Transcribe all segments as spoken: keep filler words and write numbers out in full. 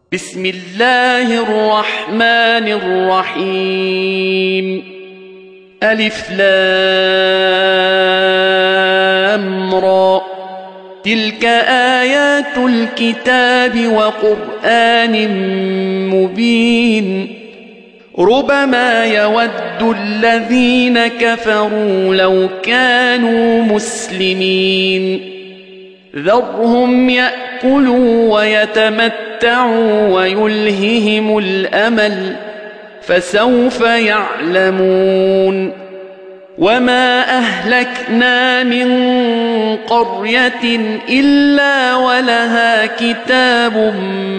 بسم الله الرحمن الرحيم ألف لام را تلك آيات الكتاب وقرآن مبين ربما يود الذين كفروا لو كانوا مسلمين ذرهم يأكلوا ويتمتعوا ويلههم الأمل فسوف يعلمون وما أهلكنا من قرية إلا ولها كتاب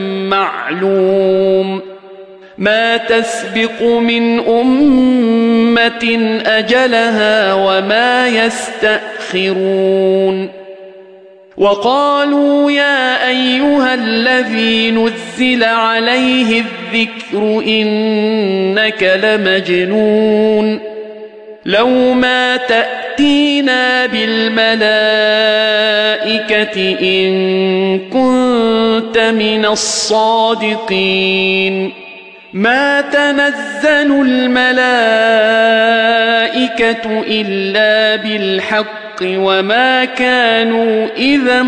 معلوم ما تسبق من أمة أجلها وما يستأخرون وقالوا يا أيها الذي نزل عليه الذكر إنك لمجنون لو ما تأتينا بالملائكة إن كنت من الصادقين ما تنزل الملائكة إلا بالحق وما كانوا إذا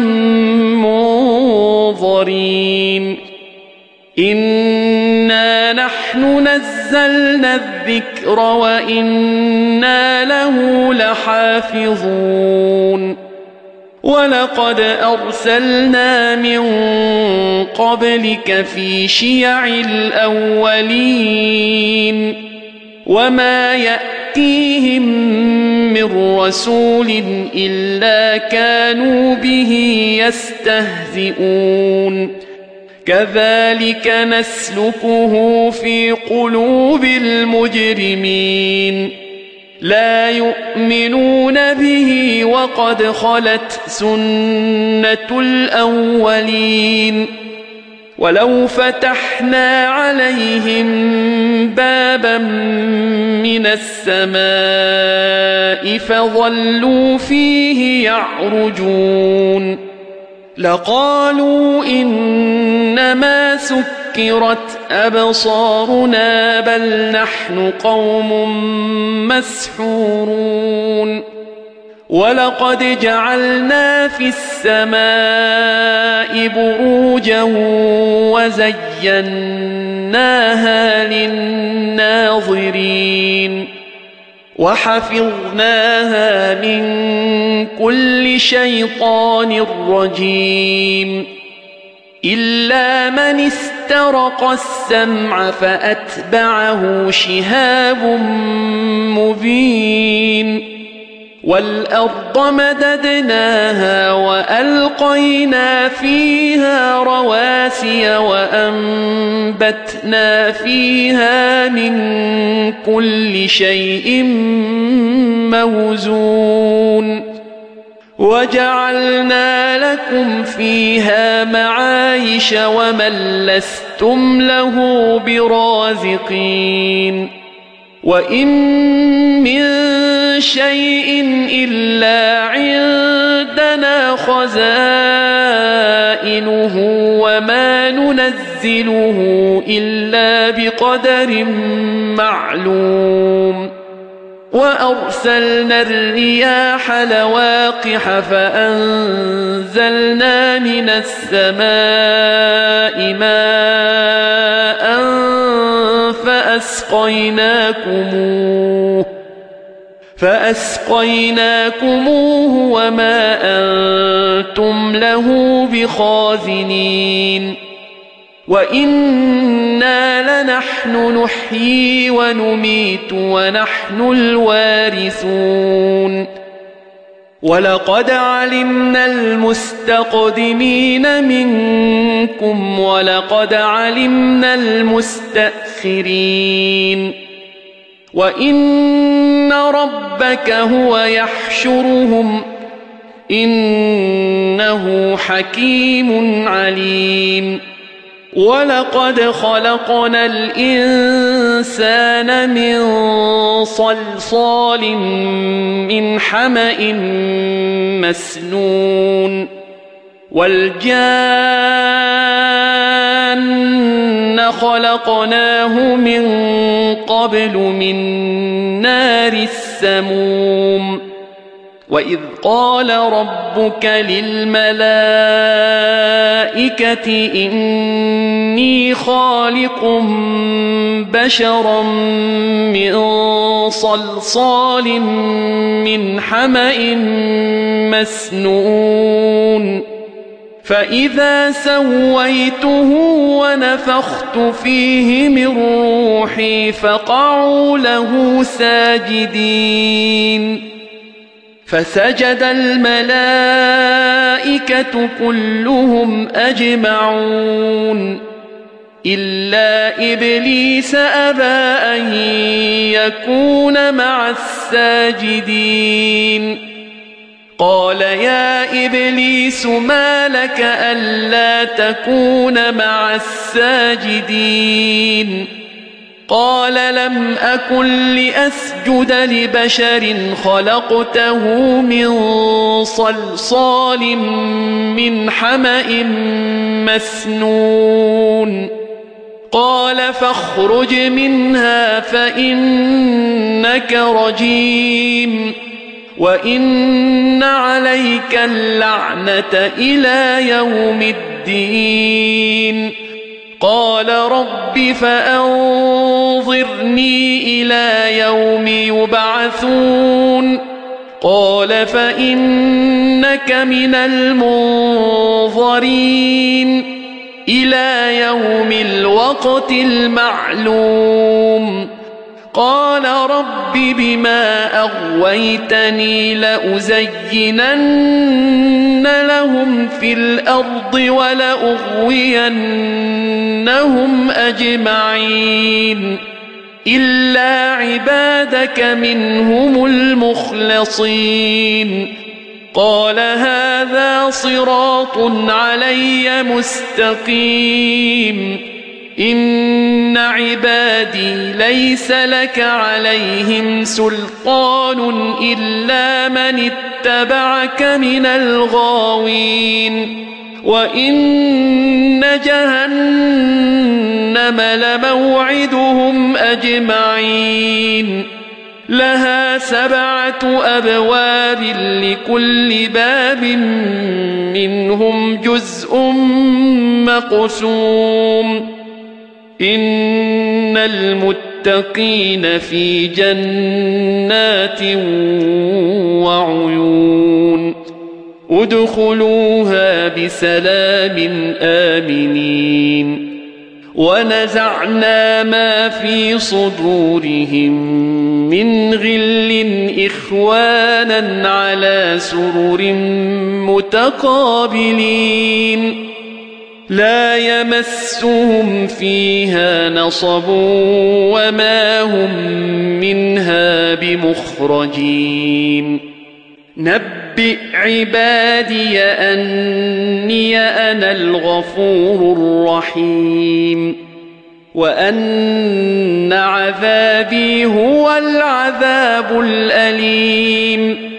منظرين إنا نحن نزلنا الذكر وإنا له لحافظون ولقد أرسلنا من قبلك في شيع الأولين وما يأتيهم من رسول إلا كانوا به يستهزئون كذلك نسلكه في قلوب المجرمين لا يؤمنون به وقد خلت سنة الأولين ولو فتحنا عليهم بابا من السماء فظلوا فيه يعرجون لقالوا إنما سكرت أبصارنا بل نحن قوم مسحورون ولقد جعلنا في السماء بروجا وزيناها للناظرين وحفظناها من كل شيطان رجيم إلا من استرق السمع فأتبعه شهاب مبين والأرض مددناها وألقينا فيها رواسي وأنبتنا فيها من كل شيء موزون وجعلنا لكم فيها معايش ومن لستم له برازقين وإن من شيء إلا عندنا خزائنه وما ننزله إلا بقدر معلوم وأرسلنا الرياح لواقح فأنزلنا من السماء ماء فأسقيناكموه فأسقيناكموه وما أنتم له بخازنين وإنا لنحن نحيي ونميت ونحن الوارثون ولقد علمنا المستقدمين منكم ولقد علمنا المستأخرين وإن ربك هو يحشرهم إنه حكيم عليم ولقد خلقنا الإنسان من صلصال من حمأ مسنون والجان خلقناه من قبل من نار السموم وإذ قال ربك للملائكة إني خالق بشرا من صلصال من حمأ مسنون فإذا سويته ونفخت فيه من روحي فقعوا له ساجدين فسجد الملائكة كلهم أجمعون إلا إبليس أبى أن يكون مع الساجدين قال يا إبليس ما لك ألا تكون مع الساجدين قال لم أكن لأسجد لبشر خلقته من صلصال من حمأ مسنون قال فاخرج منها فإنك رجيم وإن عليك اللعنة إلى يوم الدين قال رب فأنظرني إلى يوم يبعثون قال فإنك من المنظرين إلى يوم الوقت المعلوم قال رب بما أغويتني لأزينن لهم في الأرض ولأغوينهم أجمعين إلا عبادك منهم المخلصين قال هذا صراط علي مستقيم إن عبادي ليس لك عليهم سلطان إلا من اتبعك من الغاوين وإن جهنم لموعدهم أجمعين لها سبعة أبواب لكل باب منهم جزء مقسوم إن المتقين في جنات وعيون ادخلوها بسلام آمنين ونزعنا ما في صدورهم من غل إخوانا على سرر متقابلين لا يمسهم فيها نصب وما هم منها بمخرجين نبئ عبادي أني أنا الغفور الرحيم وأن عذابي هو العذاب الأليم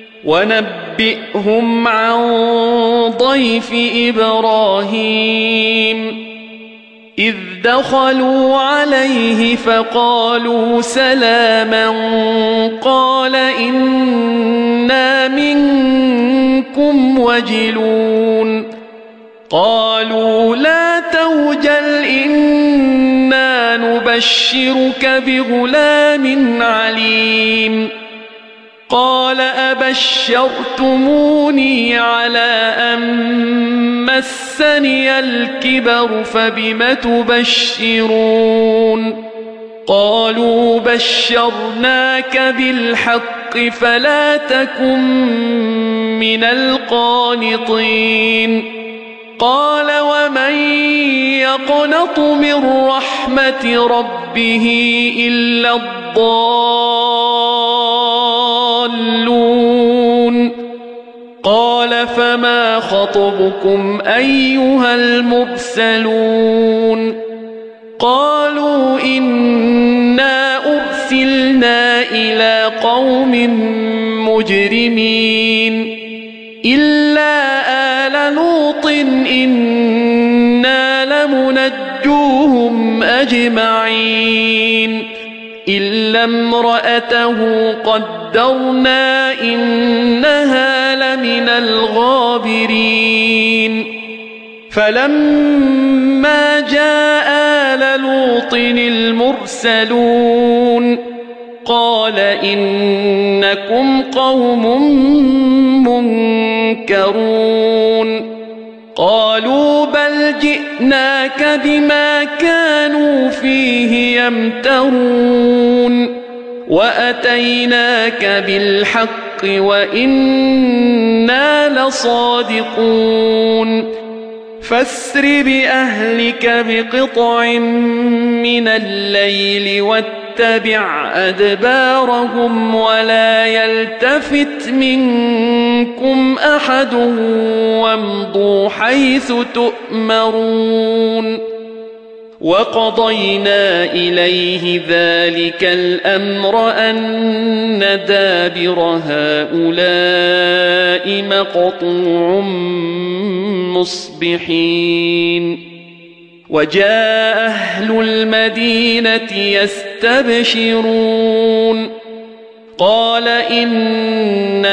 ونبئهم عن ضيف إبراهيم إذ دخلوا عليه فقالوا سلاما قال إنا منكم وجلون قالوا لا توجل إنا نبشرك بغلام عليم قال أبشرتموني على أن مسني الكبر فبم تبشرون قالوا بشرناك بالحق فلا تكن من القانطين قال ومن يقنط من رحمة ربه إلا الضالون قال فما خطبكم أيها المرسلون قالوا إنا أرسلنا إلى قوم مجرمين إلا آل لوط إنا لمنجون فكلوهم أجمعين إلا امرأته قدرنا إنها لمن الغابرين فلما جاء آل لوط المرسلون قال إنكم قوم منكرون قالوا بل جئناك بما كانوا فيه يمترون وأتيناك بالحق وإنا لصادقون فاسر بأهلك بقطع من الليل واتبع أدبارهم ولا يلتفت منكم أحد وامضوا حيث تؤمرون وقضينا إليه ذلك الأمر أن دابر هؤلاء مقطوع مصبحين وجاء أهل المدينة يستبشرون قال إن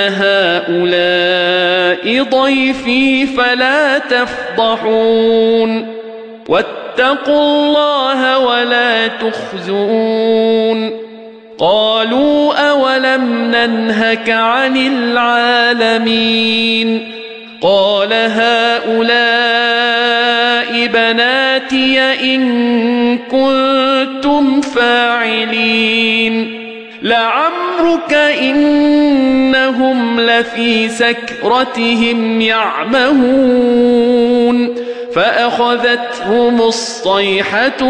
هؤلاء ضيفي فلا تفضحون واتقوا الله ولا تخزون قالوا أولم ننهك عن العالمين قال هؤلاء بناتي إن كنتم فاعلين لعمرك إنهم لفي سكرتهم يعمهون فأخذتهم الصيحة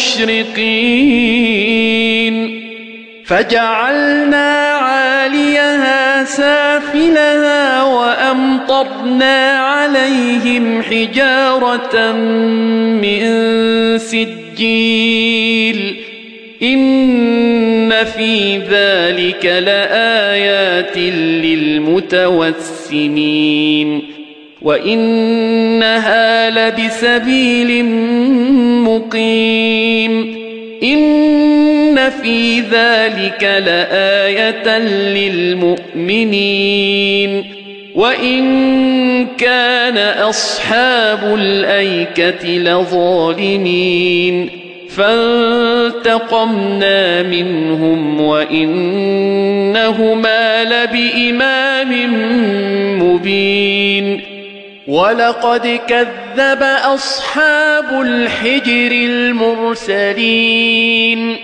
مشرقين فجعلنا عاليها سافلها وأمطرنا عليهم حجارة من سجيل إن في ذلك لآيات للمتوسمين وإنها لبسبيل مقيم إن في ذلك لآية للمؤمنين وإن كان أصحاب الأيكة لظالمين فانتقمنا منهم وإنهما لبإمام مبين ولقد كذب أصحاب الحجر المرسلين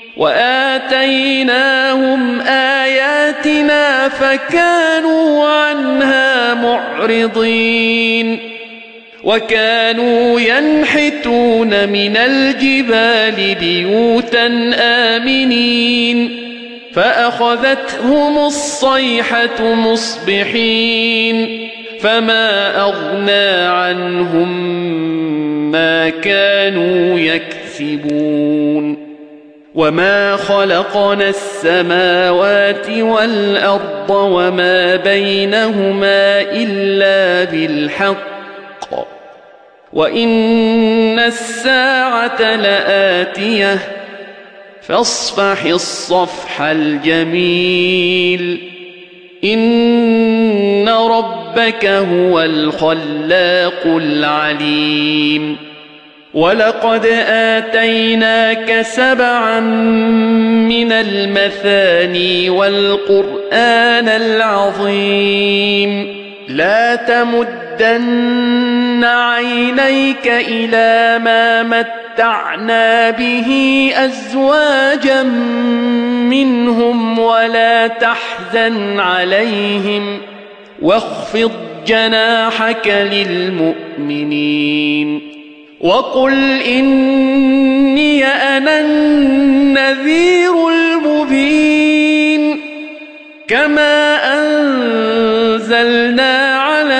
وآتيناهم آياتنا فكانوا عنها معرضين وكانوا ينحتون من الجبال بيوتا آمنين فأخذتهم الصيحة مصبحين فما أغنى عنهم ما كانوا يكسبون وما خلقنا السماوات والأرض وما بينهما إلا بالحق وإن الساعة لآتية فاصفح الصفح الجميل إن ربك هو الخلاق العليم ولقد آتيناك سبعا من المثاني والقرآن العظيم لا تمدن عينيك إلى ما متعنا به أزواجا منهم ولا تحزن عليهم واخفض جناحك للمؤمنين وقل إني أنا النذير المبين كما أنزلنا على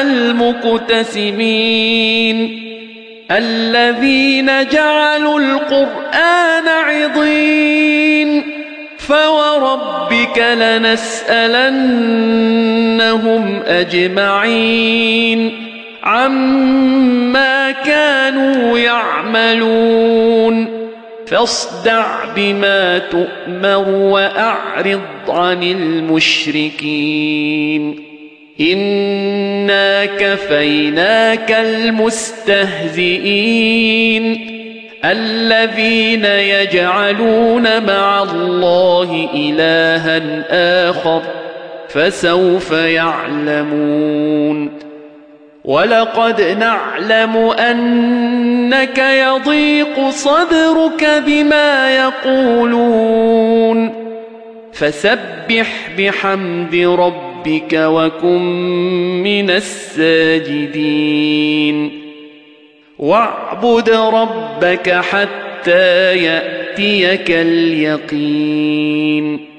المقتسمين الذين جعلوا القرآن عضين فوربك لنسألنهم أجمعين عما كانوا يعملون فاصدع بما تؤمر وأعرض عن المشركين إنا كفيناك المستهزئين الذين يجعلون مع الله إلها آخر فسوف يعلمون ولقد نعلم أنك يضيق صدرك بما يقولون فسبح بحمد ربك وكن من الساجدين واعبد ربك حتى يأتيك اليقين